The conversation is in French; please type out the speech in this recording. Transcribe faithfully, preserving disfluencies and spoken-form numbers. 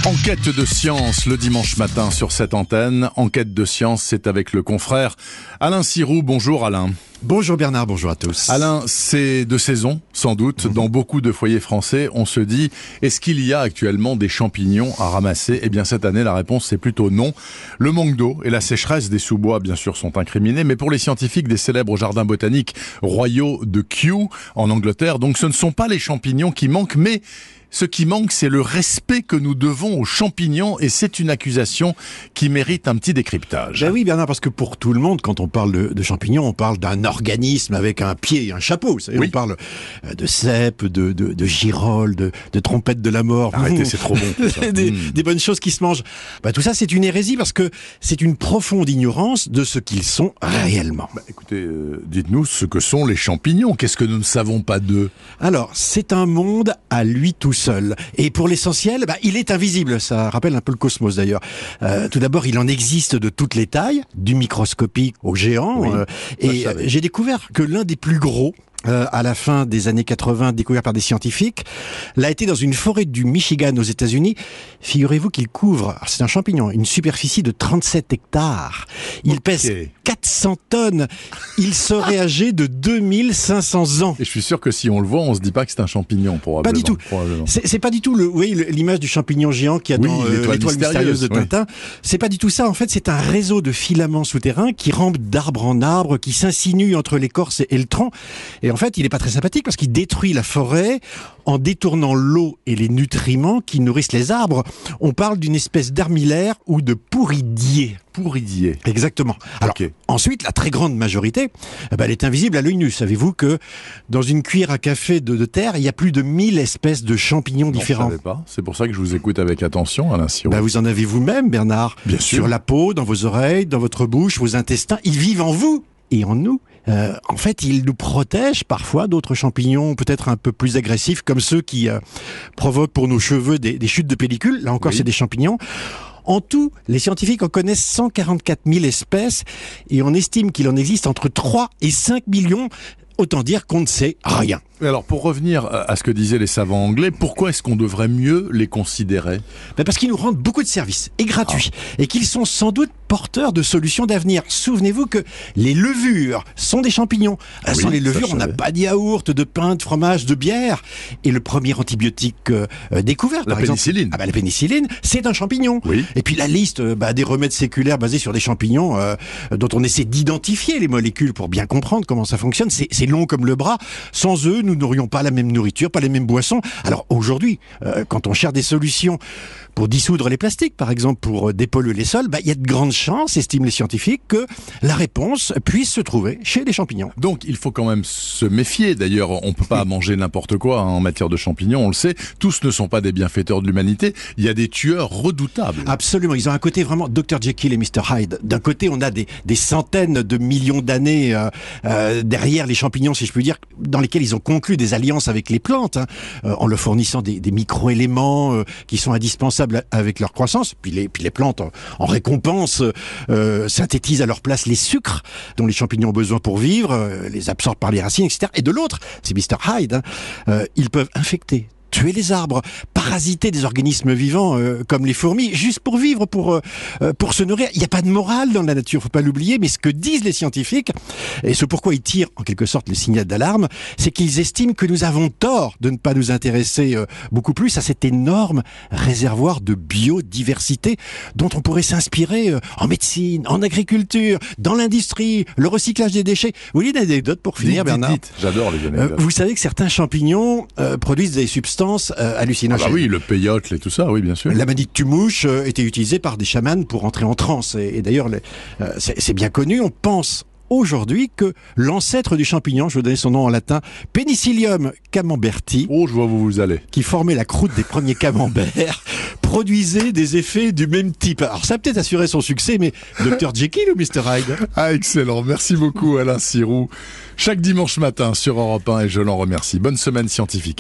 Enquête de science le dimanche matin sur cette antenne. Enquête de science, c'est avec le confrère Alain Sirou. Bonjour Alain. Bonjour Bernard, bonjour à tous. Alain, c'est de saison, sans doute. Mmh. Dans beaucoup de foyers français, on se dit, est-ce qu'il y a actuellement des champignons à ramasser ? Eh bien, cette année, la réponse, c'est plutôt non. Le manque d'eau et la sécheresse des sous-bois, bien sûr, sont incriminés. Mais pour les scientifiques des célèbres jardins botaniques royaux de Kew, en Angleterre, donc ce ne sont pas les champignons qui manquent, mais ce qui manque, c'est le respect que nous devons aux champignons, et c'est une accusation qui mérite un petit décryptage. Ben oui Bernard, parce que pour tout le monde, quand on parle de, de champignons, on parle d'un organisme avec un pied et un chapeau. Vous savez, oui. On parle de cèpes, de, de, de girolles, de, de trompettes de la mort. Arrêtez, c'est trop bon. Tout ça. des, mmh. des bonnes choses qui se mangent. Ben, tout ça, c'est une hérésie parce que c'est une profonde ignorance de ce qu'ils sont réellement. Ben, écoutez, euh, dites-nous ce que sont les champignons. Qu'est-ce que nous ne savons pas d'eux ? Alors, c'est un monde à lui tout seul. Et pour l'essentiel, bah, il est invisible. Ça rappelle un peu le cosmos d'ailleurs. Euh, tout d'abord, il en existe de toutes les tailles, du microscopique au géant. Oui, euh, et euh, j'ai découvert que l'un des plus gros, Euh, à la fin des années quatre-vingts, découvert par des scientifiques, l'a été dans une forêt du Michigan aux États-Unis. Figurez-vous qu'il couvre, alors c'est un champignon, une superficie de trente-sept hectares. Il okay. pèse quatre cents tonnes. Il serait âgé de deux mille cinq cents ans. Et je suis sûr que si on le voit, on se dit pas que c'est un champignon, probablement. Pas du tout. C'est, c'est pas du tout le, oui, l'image du champignon géant qu'il y a dans oui, euh, l'étoile mystérieuse de Tintin. Oui. C'est pas du tout ça. En fait, c'est un réseau de filaments souterrains qui rampent d'arbre en arbre, qui s'insinuent entre l'écorce et le tronc. Et en fait, il n'est pas très sympathique parce qu'il détruit la forêt en détournant l'eau et les nutriments qui nourrissent les arbres. On parle d'une espèce d'armillaire ou de pourridier. Pourridier. Exactement. Alors, okay. Ensuite, la très grande majorité, eh ben, elle est invisible à l'œil nu. Savez-vous que dans une cuillère à café de, de terre, il y a plus de mille espèces de champignons non, différents. Je ne savais pas. C'est pour ça que je vous écoute avec attention, Alain Sirou. Ben, vous en avez vous-même, Bernard. Bien sûr. Sur la peau, dans vos oreilles, dans votre bouche, vos intestins. Ils vivent en vous et en nous. Euh, en fait, ils nous protègent parfois d'autres champignons peut-être un peu plus agressifs, comme ceux qui euh, provoquent pour nos cheveux des, des chutes de pellicule. Là encore, oui. C'est des champignons. En tout, les scientifiques en connaissent cent quarante-quatre mille espèces et on estime qu'il en existe entre trois et cinq millions. Autant dire qu'on ne sait rien. Alors, pour revenir à ce que disaient les savants anglais, pourquoi est-ce qu'on devrait mieux les considérer ? Ben parce qu'ils nous rendent beaucoup de services, et gratuits, ah. et qu'ils sont sans doute porteurs de solutions d'avenir. Souvenez-vous que les levures sont des champignons. Oui, sans les levures, on n'a pas de yaourt, de pain, de fromage, de bière. Et le premier antibiotique euh, découvert, la par pénicilline. exemple, ah ben, la pénicilline, c'est un champignon. Oui. Et puis la liste bah, des remèdes séculaires basés sur des champignons euh, dont on essaie d'identifier les molécules pour bien comprendre comment ça fonctionne, c'est, c'est long comme le bras. Sans eux, nous n'aurions pas la même nourriture, pas les mêmes boissons. Alors aujourd'hui, euh, quand on cherche des solutions pour dissoudre les plastiques, par exemple, pour dépolluer les sols, bah, il y a de grandes chances, estiment les scientifiques, que la réponse puisse se trouver chez les champignons. Donc il faut quand même se méfier. D'ailleurs, on ne peut pas manger n'importe quoi hein, en matière de champignons, on le sait. Tous ne sont pas des bienfaiteurs de l'humanité. Il y a des tueurs redoutables. Absolument. Ils ont un côté vraiment docteur Jekyll et mister Hyde. D'un côté, on a des, des centaines de millions d'années euh, euh, derrière les champignons, si je puis dire, dans lesquels ils ont conclu des alliances avec les plantes, hein, euh, en leur fournissant des, des micro-éléments euh, qui sont indispensables avec leur croissance. Puis les, puis les plantes, en, en récompense, euh, synthétisent à leur place les sucres dont les champignons ont besoin pour vivre, euh, les absorbent par les racines, et cetera. Et de l'autre, c'est mister Hyde, hein, euh, ils peuvent infecter, tuer les arbres, parasiter des organismes vivants euh, comme les fourmis, juste pour vivre, pour euh, pour se nourrir. Il n'y a pas de morale dans la nature, faut pas l'oublier, mais ce que disent les scientifiques, et ce pourquoi ils tirent en quelque sorte le signal d'alarme, c'est qu'ils estiment que nous avons tort de ne pas nous intéresser euh, beaucoup plus à cet énorme réservoir de biodiversité dont on pourrait s'inspirer euh, en médecine, en agriculture, dans l'industrie, le recyclage des déchets. Vous voulez une anecdote pour finir, dites, Bernard dites, dites. J'adore les anecdotes. Euh, vous savez que certains champignons euh, produisent des substances Euh, hallucinogènes. Ah bah oui, le peyote et tout ça, oui, bien sûr. La manite tumouche euh, était utilisée par des chamans pour entrer en transe. Et, et d'ailleurs, les, euh, c'est, c'est bien connu, on pense aujourd'hui que l'ancêtre du champignon, je vais donner son nom en latin, Penicillium camemberti, oh, je vois où vous allez, qui formait la croûte des premiers camemberts, produisait des effets du même type. Alors ça a peut-être assuré son succès, mais docteur Jekyll ou mister Hyde ? Ah, excellent, merci beaucoup Alain Sirou. Chaque dimanche matin sur Europe un, et je l'en remercie. Bonne semaine scientifique.